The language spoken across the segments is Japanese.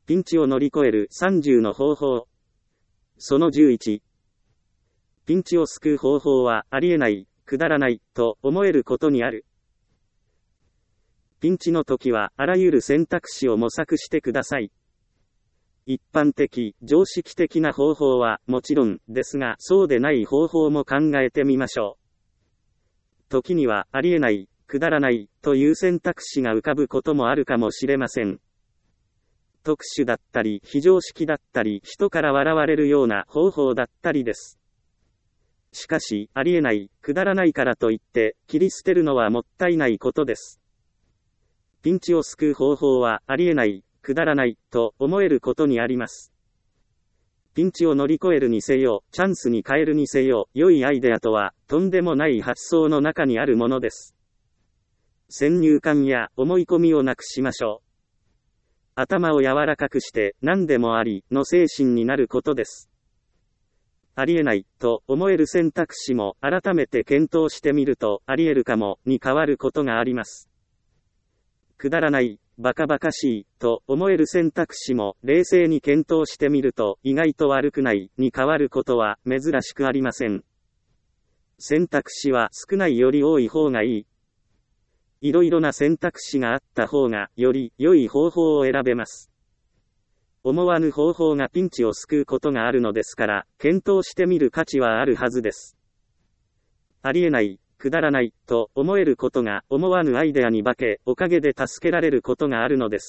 ピンチを乗り越える30の方法。その11。ピンチを救う方法はありえない、くだらない、と思えることにある。ピンチの時はあらゆる選択肢を模索してください。一般的、常識的な方法はもちろんですが、そうでない方法も考えてみましょう。時にはありえない、くだらない、という選択肢が浮かぶこともあるかもしれません。特殊だったり、非常識だったり、人から笑われるような方法だったりです。しかし、ありえない、くだらないからといって、切り捨てるのはもったいないことです。ピンチを救う方法はありえない、くだらない、と思えることにあります。ピンチを乗り越えるにせよ、チャンスに変えるにせよ、良いアイデアとは、とんでもない発想の中にあるものです。先入観や思い込みをなくしましょう。頭を柔らかくして、何でもあり、の精神になることです。ありえない、と思える選択肢も、改めて検討してみると、ありえるかも、に変わることがあります。くだらない、バカバカしい、と思える選択肢も、冷静に検討してみると、意外と悪くない、に変わることは、珍しくありません。選択肢は少ないより多い方がいい。いろいろな選択肢があった方が、より良い方法を選べます。思わぬ方法がピンチを救うことがあるのですから、検討してみる価値はあるはずです。ありえない、くだらない、と思えることが思わぬアイデアに化け、おかげで助けられることがあるのです。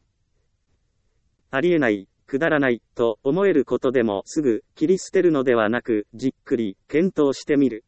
ありえない、くだらない、と思えることでもすぐ切り捨てるのではなく、じっくり検討してみる。